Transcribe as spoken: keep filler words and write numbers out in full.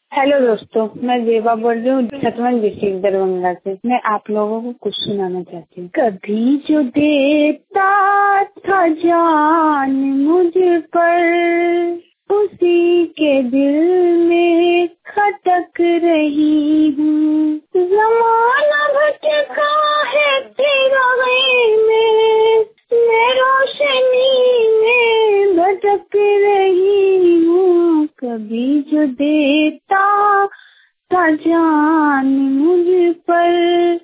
Hello दोस्तों, मैं देवा बोल रही हूँ सतवन डिस्ट्रिक्ट दरभंगा से। मैं आप लोगों को कुछ सुनाना चाहती हूँ। कभी जो देता था जान मुझ पर, उसी के दिल में खटक रही हूँ। ज़माना भटका है तेरा में, मैं रोशनी में भटक रही हूँ। कभी जो देता था जान मुझ पर,